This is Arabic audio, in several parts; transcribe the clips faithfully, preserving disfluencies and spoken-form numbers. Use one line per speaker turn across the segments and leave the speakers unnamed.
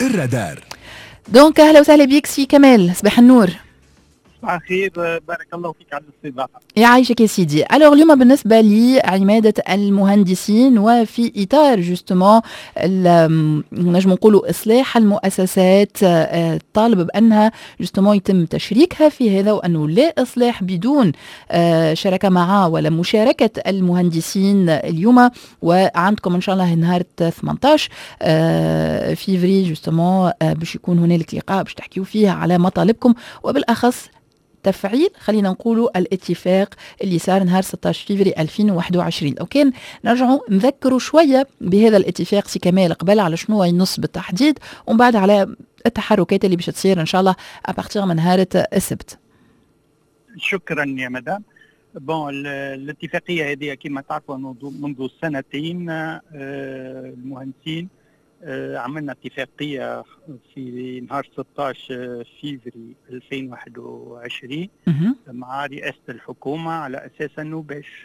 الرادار.
دونك اهلا وسهلا بيك سي كمال، صباح النور.
صباح الخير، بارك الله فيك على الاستضافه.
يعيشك يا سيدي. الوغ اليوم بالنسبه لعماده المهندسين وفي اطار جوستومون نجم نقولوا اصلاح المؤسسات، طالب بانها جوستومون يتم تشريكها في هذا، وانه لا اصلاح بدون شراكه معاه ولا مشاركه المهندسين. اليوم وعندكم ان شاء الله نهار ثمانية عشر فيفري جوستومون باش يكون هنالك لقاء باش تحكيوا فيه على مطالبكم، وبالاخص تفعيل خلينا نقولوا الاتفاق اللي صار نهار ستة عشر فبراير ألفين وواحد وعشرين. لو كان نرجعوا نذكروا شويه بهذا الاتفاق سي كمال قبل على شنو ينص بالتحديد، ومن بعد على التحركات اللي باش تصير ان شاء الله ابارتيغ من نهار السبت.
شكرا يا مدام. بون الاتفاقيه هذه كما تعرفوا منذ سنتين المهندسين عملنا اتفاقيه في نهار ستة عشر فبراير ألفين وواحد وعشرين مع رئاسه الحكومه على اساس انه باش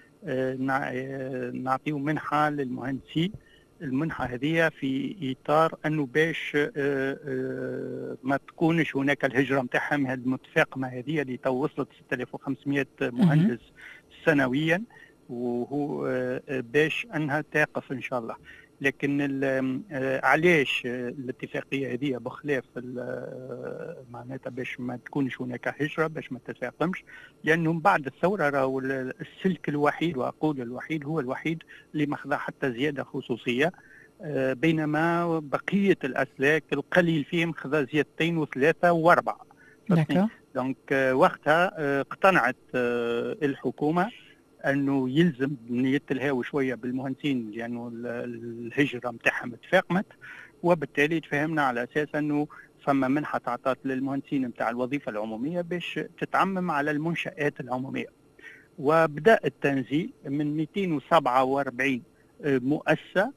نعطيو منحه للمهندسين. المنحه هذه في اطار انه باش ما تكونش هناك الهجره نتاعهم. هذه المتفاقمه هذه اللي تو وصلت ستة آلاف وخمسمائة مهندس سنويا، وهو باش انها تقف ان شاء الله. لكن علاش الاتفاقيه هذه بخلاف معناتها باش ما تكونش هناك هجره، باش ما تتفاقمش، لانه بعد الثوره راهو السلك الوحيد واقول الوحيد هو الوحيد اللي ما خذا حتى زياده خصوصيه، بينما بقيه الاسلاك القليل فيهم خذا زيادتين وثلاثه واربعه. دونك وقتها اقتنعت الحكومه انه يلزم يتلهاو شويه بالمهندسين لانه الهجره نتاعهم تفاقمت، وبالتالي تفهمنا على اساس انه فما منحه تعطات للمهندسين نتاع الوظيفه العموميه باش تتعمم على المنشات العموميه. وبدا التنزيل من مئتين وسبعة وأربعين مؤسسه،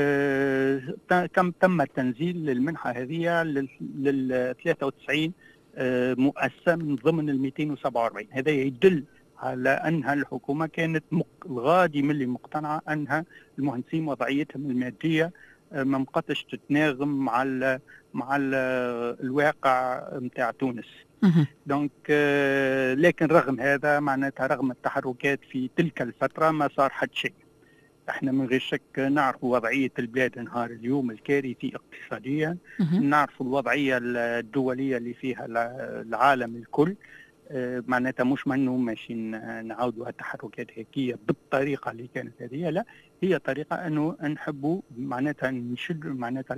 كم تم التنزيل للمنحه هذه لل ثلاثة وتسعين مؤسسه من ضمن ال مئتين وسبعة وأربعين. هذا يدل على انها الحكومه كانت الغادي من اللي مقتنعه انها المهندسين وضعيتهم الماديه ما بقتش تتناغم مع ال مع ال الواقع نتاع تونس. دونك لكن رغم هذا معناتها رغم التحركات في تلك الفتره ما صار حد شيء. احنا من غير شك نعرف وضعيه البلاد نهار اليوم الكارثي اقتصاديا، نعرف الوضعيه الدوليه اللي فيها العالم الكل. معناتها مش منه ماشي نعاودوا التحركات هيكيه بالطريقه اللي كانت هذه، لا هي طريقه انه نحبوا معناتها نشد معناتها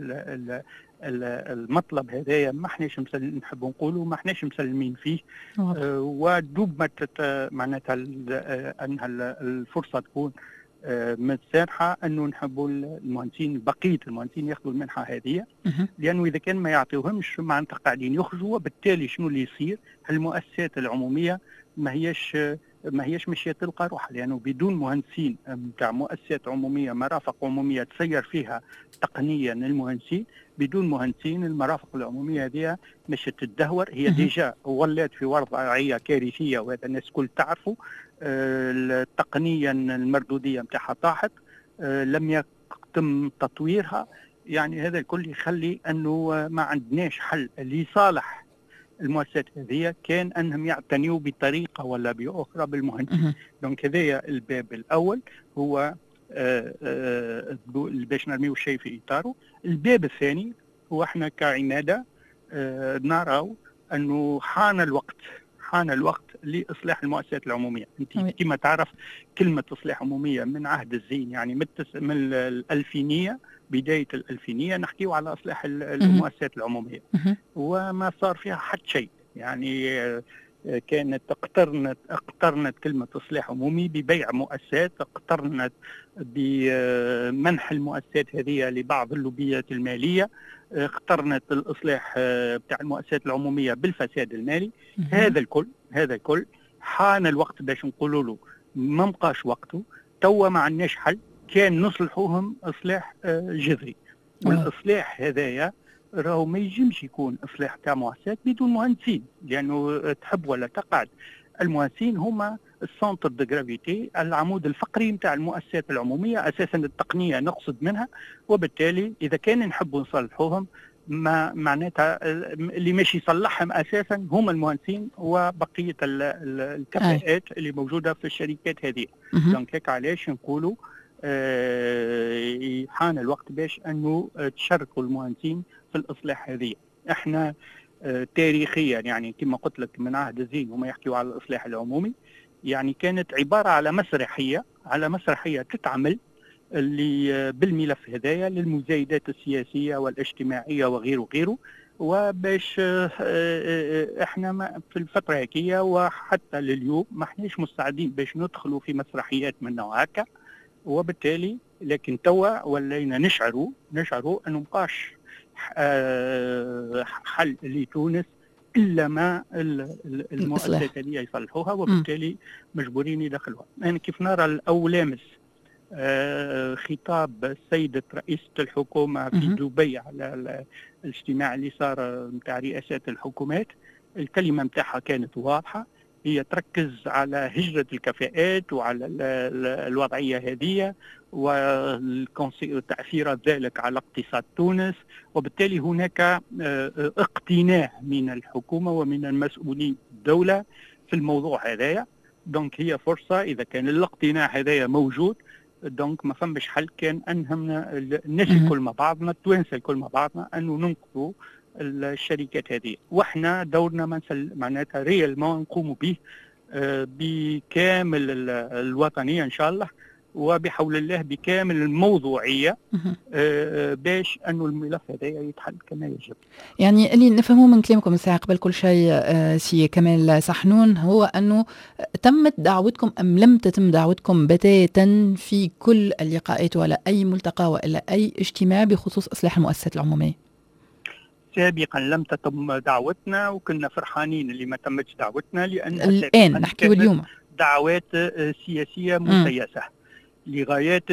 المطلب هذايا ما احناش نحبوا نقولوا ما احناش مسلمين فيه. آه ودوب ما معناتها انها الفرصه تكون آه متسارحه انه نحبوا المهندسين بقيه المهندسين ياخذوا المنحه هذه، لانه اذا كان ما يعطيوهمش معناتها قاعدين يخرجوا، وبالتالي شنو اللي يصير؟ المؤسسات العموميه ما هيش ما هيش ماشيه تلقى روحها، لانه بدون مهندسين نتاع مؤسسات عموميه مرافق عموميه تسير فيها تقنيا المهندسين، بدون مهندسين المرافق العموميه هذه مش تتدهور. هي ديجا ولات في وضعيه كارثيه وهذا الناس الكل تعرفوا. آه تقنيا المردوديه نتاعها طاحت، آه لم يتم تطويرها. يعني هذا الكل يخلي انه ما عندناش حل لصالح المؤسسات هذه، كان انهم يعتنيوا بطريقه ولا باخرى بالمهندسين. دونك هذايا الباب الاول هو آه آه باش نرميو الشيء في اطاره. الباب الثاني هو احنا كعماده آه نراو انه حان الوقت حان الوقت لاصلاح المؤسسات العموميه. انت كما تعرف كلمه اصلاح عموميه من عهد الزين، يعني من الالفينيه، بدايه الالفينيه نحكيو على اصلاح المؤسسات العموميه، وما صار فيها حد شيء. يعني كانت اقترنت اقترنت كلمه اصلاح عمومي ببيع مؤسسات، اقترنت بمنح المؤسسات هذه لبعض اللوبيات الماليه، اقترنت الاصلاح بتاع المؤسسات العموميه بالفساد المالي. هذا الكل هذا الكل حان الوقت باش نقولوا له ما بقاش وقته، توا ما عندناش حل، كان نصلحوهم اصلاح جذري. والاصلاح هذايا راهو ما يجمش يكون اصلاح تاع مؤسسات بدون مهندسين، لانه تحب ولا تقعد المهندسين هما السنتر دو جرافيتي، العمود الفقري نتاع المؤسسات العموميه، اساسا التقنيه نقصد منها. وبالتالي اذا كان نحبوا نصلحوهم ما معناتها اللي ماشي يصلحهم اساسا هم المهندسين وبقيه الكفاءات أي. اللي موجوده في الشركات هذه. دونك هيك علاش نقولوا آه حان الوقت باش انه تشاركوا المهندسين في الاصلاح هذه. احنا آه تاريخيا يعني كما قلت لك من عهد الزين هما يحكيوا على الاصلاح العمومي، يعني كانت عباره على مسرحيه على مسرحيه تتعمل اللي بالملف هدايا للمزايدات السياسيه والاجتماعيه وغيره وغيره. وباش احنا في الفتره هكيه وحتى لليوم ما احناش مستعدين باش ندخلوا في مسرحيات من نوع هكا، وبالتالي لكن توا ولينا نشعروا نشعروا انه مبقاش حل لتونس الا ما المؤسسات هذه يصلحوها، وبالتالي مجبورين يدخلوها. يعني كيف نرى او لامس آه خطاب سيدة رئيسة الحكومة في دبي على الاجتماع اللي صار نتاع رئاسات الحكومات، الكلمة نتاعها كانت واضحة، هي تركز على هجرة الكفاءات وعلى الوضعية هذه وتأثير ذلك على اقتصاد تونس. وبالتالي هناك اقتناع من الحكومة ومن المسؤولين الدولة في الموضوع هذايا. دونك هي فرصة إذا كان الاقتناع هذايا موجود، دونك ما فمش حل كان انهم الناس الكل مع بعضنا، التوانسه الكل مع بعضنا انه ننقذوا الشركات هذه. واحنا دورنا منسل معناتها ريالمون نقوموا به بكامل الوطنيه ان شاء الله وبحول الله بكامل الموضوعيه باش انه الملف هذا يتحل كما يجب.
يعني اللي نفهمه من كلامكم الساعه قبل كل شيء سي كمال سحنون هو انه تمت دعوتكم ام لم تتم دعوتكم بتاتا في كل اللقاءات ولا اي ملتقى ولا اي اجتماع بخصوص اصلاح المؤسسات العموميه؟
سابقا لم تتم دعوتنا وكنا فرحانين اللي ما تمتش دعوتنا، لان
الان نحكي اليوم
دعوات سياسيه مسيسه لغايات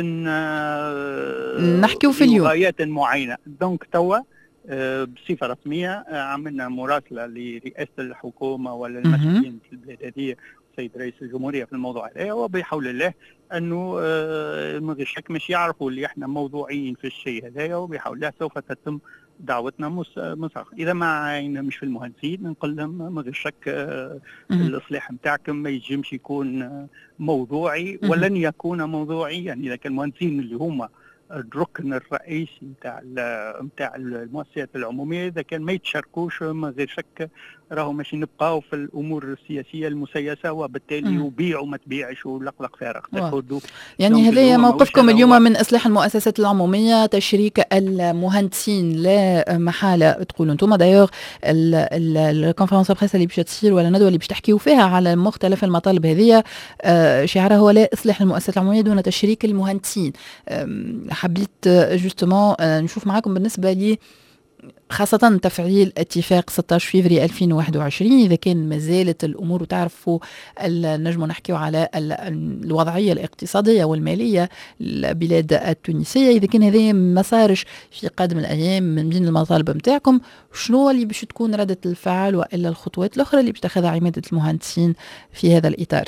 نحكيو في اليوم
لغايات معينه. دونك توا بصفه رسميه عملنا مراسله لرئاسه الحكومه ولا المسؤولين في البلاد هذه السيد رئيس الجمهوريه في الموضوع هذا، وبحول الله انه من غير شك مش يعرفوا اللي احنا موضوعيين في الشيء هذايا، وبحول الله سوف تتم دعوتنا مسرعه. اذا ما عين مش في المهندسين نقول لهم من غير شك الاصلاح نتاعكم ما يجمش يكون موضوعي ولن يكون موضوعيا اذا كان المهندسين اللي هما الركن الرئيسي نتاع نتاع المؤسسات العموميه اذا كان ما يتشاركوش من غير شك راهو ماشي نبقاو في الامور السياسيه المسيسه، وبالتالي يبيع وما تبيعش ولقلق فارغ.
يعني هذا موقفكم اليوم من اصلاح المؤسسات العموميه، تشريك المهندسين لا محاله تقولوا انتم. دايوغ الكونفرنس بريس اللي باش تصير ولا الندوه اللي باش تحكيوا فيها على مختلف المطالب هذه شعارها هو لا اصلاح المؤسسات العموميه دون تشريك المهندسين. حبيت جوستومون نشوف معاكم بالنسبه لي خاصة تفعيل اتفاق ستة عشر فبراير ألفين وواحد وعشرين، إذا كان ما زالت الأمور وتعرفوا نجم نحكيو على الوضعية الاقتصادية والمالية للبلاد التونسية، إذا كان هذا ما صارش في قادم الأيام من بين المطالب متاعكم، شنو اللي باش تكون ردة الفعل وإلا الخطوات الأخرى اللي باش تاخذها عمادة المهندسين في هذا الإطار؟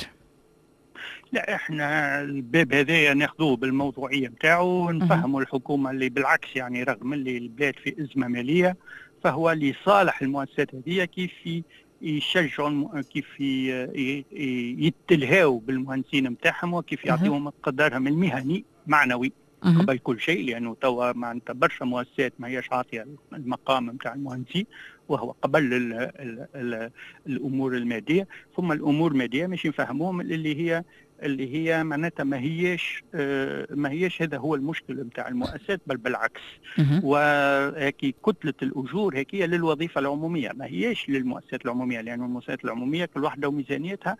لا احنا الباب هذايا ناخذوه بالموضوعيه نتاعو ونفهموا الحكومه اللي بالعكس يعني رغم اللي البلاد في ازمه ماليه فهو لصالح المؤسسات هذه كيف يشجعوا كيف يتلهاوا بالمهندسين نتاعهم وكيف يعطيهم قدرهم المهني معنوي قبل كل شيء، لانه توا معناتها برشا مؤسسات ما هيش عاطيه المقام نتاع المهندسين وهو قبل ال ال ال الامور الماديه. ثم الامور الماديه مش نفهموهم اللي هي اللي هي معناتها ما هيش ما هيش هذا هو المشكل نتاع المؤسسات، بل بالعكس. وهيك كتله الاجور هيك هي للوظيفه العموميه ما هيش للمؤسسات العموميه، لانه المؤسسات العموميه كل واحده وميزانيتها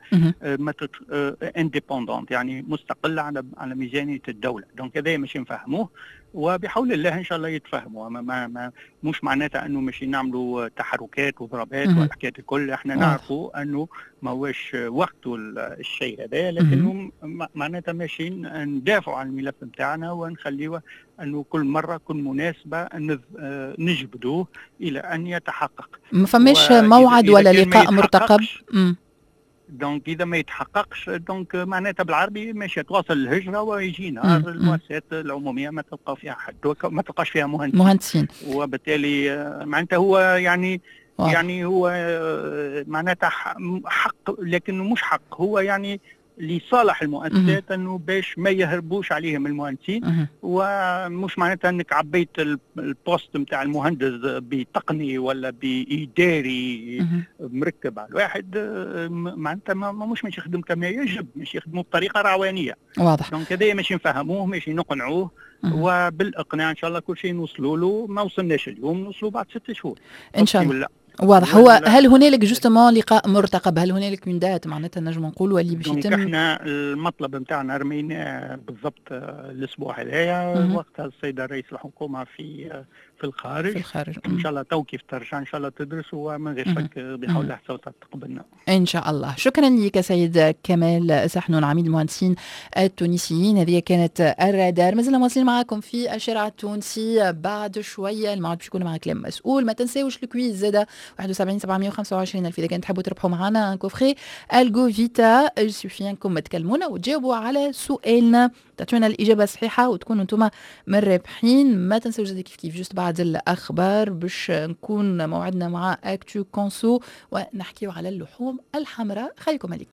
انديبوندونت يعني مستقله على على ميزانيه الدوله. دونك هذا مش نفهموه وبحول الله ان شاء الله يتفهموا. ما, ما, ما مش معناتها انه مش نعملوا تحركات وضربات والحكايات الكل، احنا نعرفوا انه ما هوش وقته الشيء هذا، لكنه معناتها ماشيين ندافعوا عن الملف نتاعنا ونخليه انه كل مره كل مناسبه نجبدوه الى ان يتحقق.
ما فماش موعد ولا لقاء مرتقب؟
دونك اذا ما يتحققش دونك معناتها بالعربي ماشي تواصل الهجره ويجي نهار المؤسسات العموميه ما تلقى فيها حد ما تلقاش فيها مهندسين
مهندسين
وبالتالي معناتها هو يعني واضح. يعني هو معناتها حق لكنه مش حق، هو يعني لصالح المؤسسات انه باش ما يهربوش عليهم المهندسين، ومش معناتها انك عبيت البوست نتاع المهندس بتقني ولا باداري مركب على الواحد، معناتها مش مش يخدم كما يجب، مش يخدموا بطريقه رعوانيه.
واضح.
دونك هذا ماشي نفهموه ماشي نقنعوه، وبالاقناع ان شاء الله كل شيء نوصلوا له. ما وصلناش اليوم نوصلوا بعد ست شهور
ان شاء الله. واضح. هو هل هنالك جوستومون لقاء مرتقب؟ هل هنالك من دات معناتها نجم نقولوا اللي باش يتم؟
احنا المطلب نتاعنا رميناه بالضبط الاسبوع هذايا، وقتها السيده رئيس الحكومه في في الخارج
في الخارج
ان شاء الله تو كيف ترجع ان شاء الله تدرس، ومن غير شك بحول الله سوف تقبلنا
ان شاء الله. شكرا لك سيد كمال سحنون عميد المهندسين التونسيين. هذه كانت الرادار. ما زلنا مواصلين معكم في الشارع التونسي. بعد شويه الموعد باش يكون مع كلام مسؤول. ما تنساوش الكويز زاده واحد وسبعين سبعمية وخمسة وعشرين الف اذا كان تحبوا تربحوا معنا كوفري الجو فيتا. يسوفي انكم تكلمونا وتجاوبوا على سؤالنا، تعطونا الاجابه الصحيحه وتكونوا انتم من الرابحين. ما تنساوش زي كيف كيف جوست بعد الاخبار باش نكون موعدنا مع اكتو كونسو ونحكيو على اللحوم الحمراء. خليكم عليكم.